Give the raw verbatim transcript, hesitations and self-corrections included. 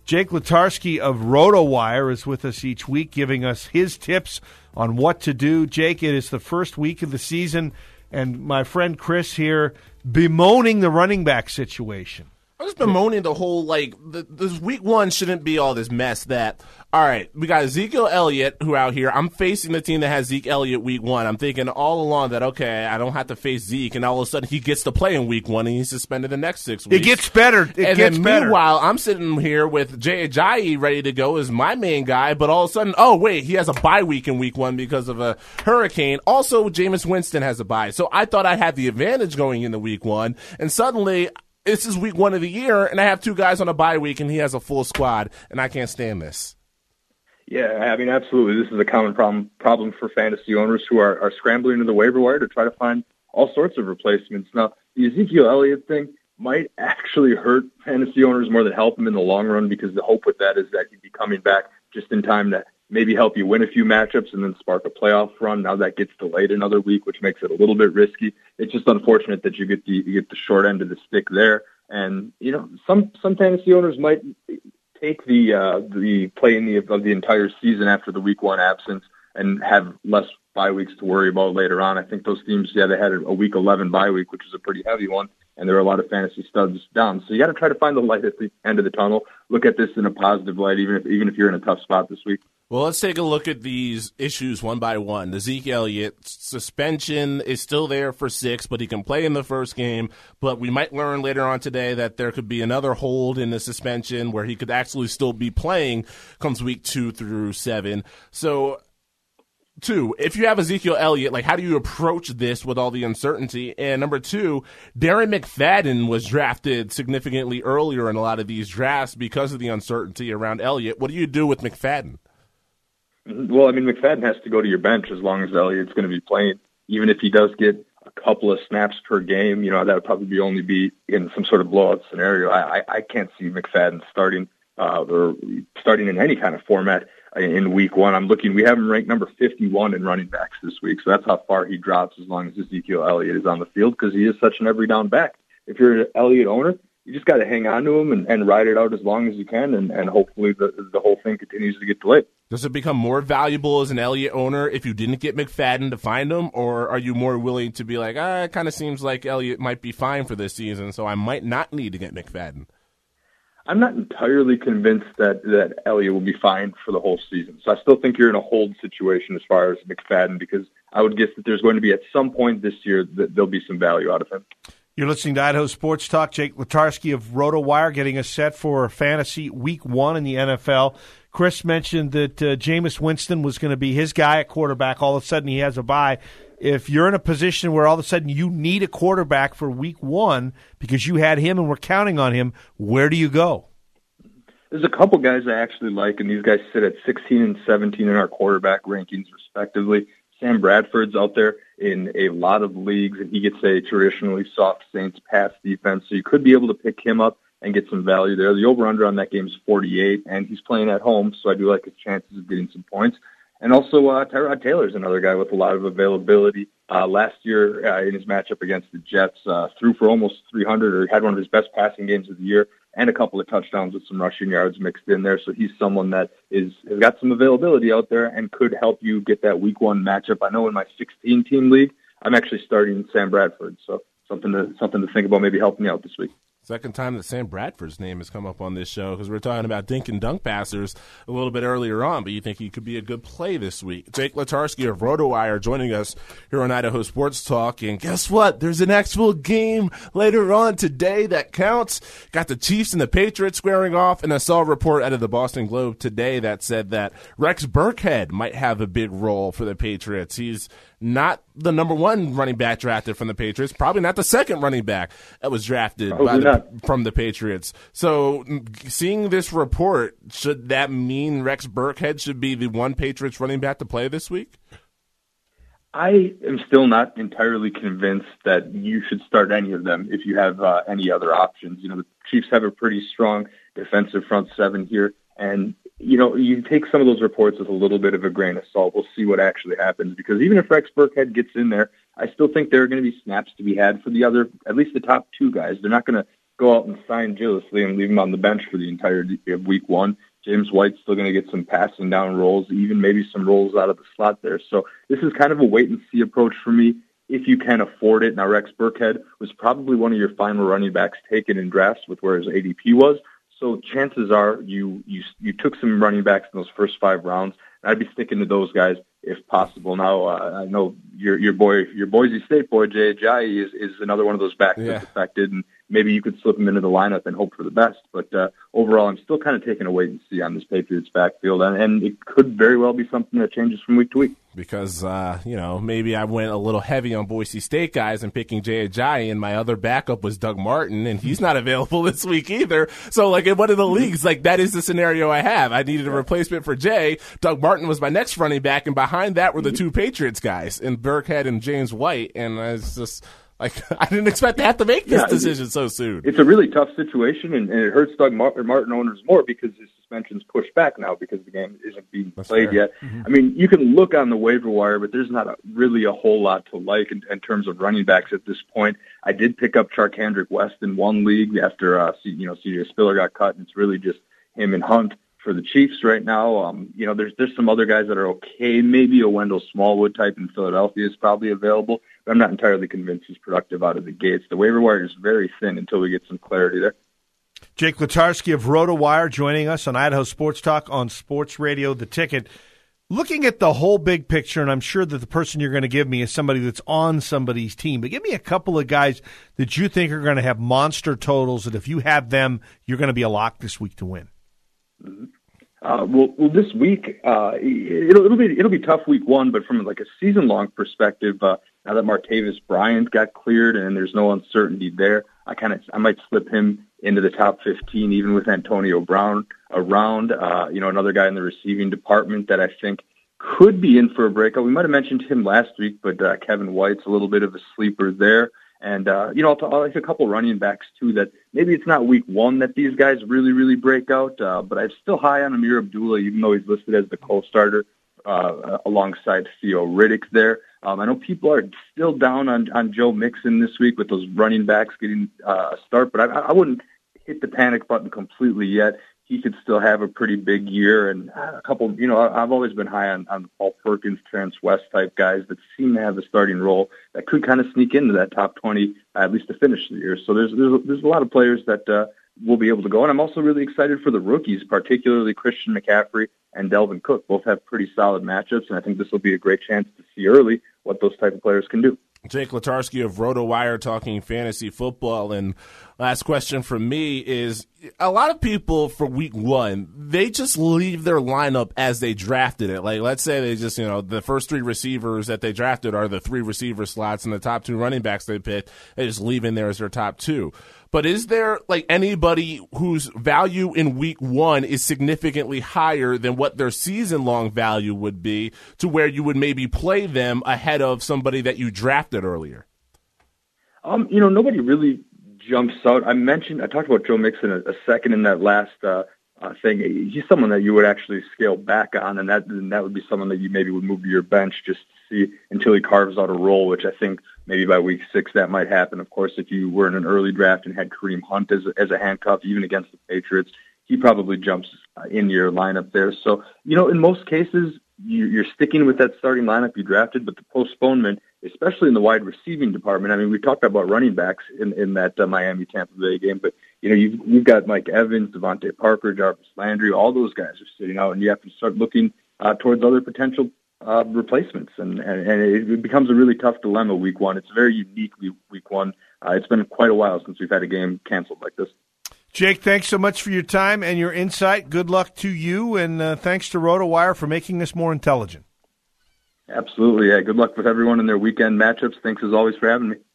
Jake Letarski of RotoWire is with us each week, giving us his tips on what to do. Jake, it is the first week of the season, and my friend Chris here bemoaning the running back situation. I've just bemoaning the whole, like, the, this week one shouldn't be all this mess that, all right, we got Ezekiel Elliott who out here. I'm facing the team that has Zeke Elliott week one. I'm thinking all along that, okay, I don't have to face Zeke, and all of a sudden he gets to play in week one and he's suspended the next six weeks. It gets better. It and gets then better. Meanwhile, I'm sitting here with Jay Ajayi ready to go as my main guy, but all of a sudden, oh, wait, he has a bye week in week one because of a hurricane. Also, Jameis Winston has a bye. So I thought I had the advantage going into week one, and suddenly this is week one of the year, and I have two guys on a bye week, and he has a full squad, and I can't stand this. Yeah, I mean, absolutely. This is a common problem problem for fantasy owners who are, are scrambling to the waiver wire to try to find all sorts of replacements. Now, the Ezekiel Elliott thing might actually hurt fantasy owners more than help them in the long run, because the hope with that is that he'd be coming back just in time to maybe help you win a few matchups and then spark a playoff run. Now that gets delayed another week, which makes it a little bit risky. It's just unfortunate that you get the you get the short end of the stick there. And you know, some some fantasy owners might take the uh, the play in the of the entire season after the week one absence and have less bye weeks to worry about later on. I think those teams, yeah, they had a week eleven bye week, which is a pretty heavy one, and there were a lot of fantasy studs down. So you got to try to find the light at the end of the tunnel. Look at this in a positive light, even if even if you're in a tough spot this week. Well, let's take a look at these issues one by one. The Zeke Elliott suspension is still there for six, but he can play in the first game. But we might learn later on today that there could be another hold in the suspension where he could actually still be playing comes week two through seven. So, two, if you have Ezekiel Elliott, like, how do you approach this with all the uncertainty? And number two, Darren McFadden was drafted significantly earlier in a lot of these drafts because of the uncertainty around Elliott. What do you do with McFadden? Well, I mean, McFadden has to go to your bench as long as Elliott's going to be playing. Even if he does get a couple of snaps per game, you know, that would probably be only be in some sort of blowout scenario. I, I, I can't see McFadden starting uh, or starting in any kind of format in week one. I'm looking, we have him ranked number fifty-one in running backs this week, so that's how far he drops as long as Ezekiel Elliott is on the field, because he is such an every down back. If you're an Elliott owner, you just got to hang on to him and, and ride it out as long as you can, and, and hopefully the, the whole thing continues to get delayed. Does it become more valuable as an Elliott owner if you didn't get McFadden to find him, or are you more willing to be like, ah, it kind of seems like Elliott might be fine for this season, so I might not need to get McFadden? I'm not entirely convinced that, that Elliott will be fine for the whole season. So I still think you're in a hold situation as far as McFadden, because I would guess that there's going to be at some point this year that there'll be some value out of him. You're listening to Idaho Sports Talk. Jake Letarski of RotoWire getting us set for fantasy week one in the N F L. Chris mentioned that uh, Jameis Winston was going to be his guy at quarterback. All of a sudden he has a bye. If you're in a position where all of a sudden you need a quarterback for week one because you had him and we're counting on him, where do you go? There's a couple guys I actually like, and these guys sit at sixteen and seventeen in our quarterback rankings, respectively. Sam Bradford's out there in a lot of leagues, and he gets a traditionally soft Saints pass defense, so you could be able to pick him up and get some value there. The over-under on that game is forty-eight, and he's playing at home, so I do like his chances of getting some points. And also, uh, Tyrod Taylor's another guy with a lot of availability. Uh, last year, uh, in his matchup against the Jets, uh, threw for almost three hundred, or had one of his best passing games of the year, and a couple of touchdowns with some rushing yards mixed in there. So he's someone that is has got some availability out there and could help you get that week one matchup. I know in my sixteen-team league, I'm actually starting Sam Bradford, so something to something to think about, maybe helping me out this week. Second time that Sam Bradford's name has come up on this show, because we're talking about dink and dunk passers a little bit earlier on, but you think he could be a good play this week. Jake Letarski of RotoWire joining us here on Idaho Sports Talk, and guess what? There's an actual game later on today that counts. Got the Chiefs and the Patriots squaring off, and I saw a report out of the Boston Globe today that said that Rex Burkhead might have a big role for the Patriots. He's not the number one running back drafted from the Patriots, probably not the second running back that was drafted by the, from the Patriots. So seeing this report, should that mean Rex Burkhead should be the one Patriots running back to play this week? I am still not entirely convinced that you should start any of them if you have uh, any other options. You know, the Chiefs have a pretty strong defensive front seven here, and you know, you take some of those reports with a little bit of a grain of salt. We'll see what actually happens, because even if Rex Burkhead gets in there, I still think there are going to be snaps to be had for the other, at least the top two guys. They're not going to go out and sign Gillislee and leave him on the bench for the entire of week one. James White's still going to get some passing down rolls, even maybe some rolls out of the slot there. So this is kind of a wait-and-see approach for me if you can afford it. Now, Rex Burkhead was probably one of your final running backs taken in drafts with where his A D P was. So chances are you you you took some running backs in those first five rounds. And I'd be sticking to those guys if possible. Now, uh, I know your your boy, your Boise State boy, Jay Ajayi, is, is another one of those backs yeah. that's affected, and maybe you could slip him into the lineup and hope for the best. But uh, overall, I'm still kind of taking a wait and see on this Patriots backfield, and, and it could very well be something that changes from week to week. Because, uh, you know, maybe I went a little heavy on Boise State guys and picking Jay Ajayi, and my other backup was Doug Martin, and he's not available this week either. So, like, in one of the leagues, like, that is the scenario I have. I needed a replacement for Jay. Doug Martin was my next running back, and behind that were the two Patriots guys, and Burkhead and James White, and I was just... Like, I didn't expect to have to make this yeah, decision so soon. It's a really tough situation, and, and it hurts Doug Martin owners more because his suspension's pushed back now because the game isn't being That's played fair. yet. Mm-hmm. I mean, you can look on the waiver wire, but there's not a, really a whole lot to like in, in terms of running backs at this point. I did pick up Charkandrick West in one league after, uh, you know, C J Spiller got cut, and it's really just him and Hunt for the Chiefs right now. Um, you know, there's there's some other guys that are okay. Maybe a Wendell Smallwood type in Philadelphia is probably available. But I'm not entirely convinced he's productive out of the gates. The waiver wire is very thin until we get some clarity there. Jake Latarski of RotoWire joining us on Idaho Sports Talk on Sports Radio The Ticket. Looking at the whole big picture, and I'm sure that the person you're going to give me is somebody that's on somebody's team, but give me a couple of guys that you think are going to have monster totals, that if you have them, you're going to be a lock this week to win. Mm-hmm. Uh, well, well, this week uh, it'll, it'll be it'll be tough week one, but from like a season long perspective, uh, now that Martavis Bryant got cleared and there's no uncertainty there, I kind of I might slip him into the top fifteen, even with Antonio Brown around. Uh, you know, another guy in the receiving department that I think could be in for a breakout. We might have mentioned him last week, but uh, Kevin White's a little bit of a sleeper there. And, uh, you know, I'll, I'll like a couple running backs, too, that maybe it's not week one that these guys really, really break out, uh, but I'm still high on Amir Abdullah, even though he's listed as the co-starter uh, alongside Theo Riddick there. Um, I know people are still down on, on Joe Mixon this week with those running backs getting uh, a start, but I, I wouldn't hit the panic button completely yet. He could still have a pretty big year, and a couple, you know, I've always been high on, on Paul Perkins, Terrence West type guys that seem to have a starting role that could kind of sneak into that top twenty, uh, at least to finish the year. So there's, there's, there's a lot of players that uh, will be able to go, and I'm also really excited for the rookies, particularly Christian McCaffrey and Delvin Cook. Both have pretty solid matchups, and I think this will be a great chance to see early what those type of players can do. Jake Latarski of RotoWire talking fantasy football. And last question from me is, a lot of people for week one, they just leave their lineup as they drafted it. Like, let's say they just, you know, the first three receivers that they drafted are the three receiver slots, and the top two running backs they picked, they just leave in there as their top two. But is there, like, anybody whose value in week one is significantly higher than what their season-long value would be, to where you would maybe play them ahead of somebody that you drafted earlier? Um, you know, nobody really jumps out. I mentioned, I talked about Joe Mixon a, a second in that last uh, uh, thing. He's someone that you would actually scale back on, and that and that would be someone that you maybe would move to your bench just to see until he carves out a role, which I think maybe by week six that might happen. Of course, if you were in an early draft and had Kareem Hunt as a, as a handcuff, even against the Patriots, he probably jumps uh, in your lineup there. So, you know, in most cases, you, you're sticking with that starting lineup you drafted, but the postponement, especially in the wide receiving department, I mean, we talked about running backs in, in that uh, Miami-Tampa Bay game, but, you know, you've, you've got Mike Evans, Devontae Parker, Jarvis Landry, all those guys are sitting out, and you have to start looking uh, towards other potential uh, replacements, and, and, and it becomes a really tough dilemma week one. It's very unique week one. Uh, it's been quite a while since we've had a game canceled like this. Jake, thanks so much for your time and your insight. Good luck to you, and uh, thanks to RotoWire for making this more intelligent. Absolutely. Yeah. Good luck with everyone in their weekend matchups. Thanks as always for having me.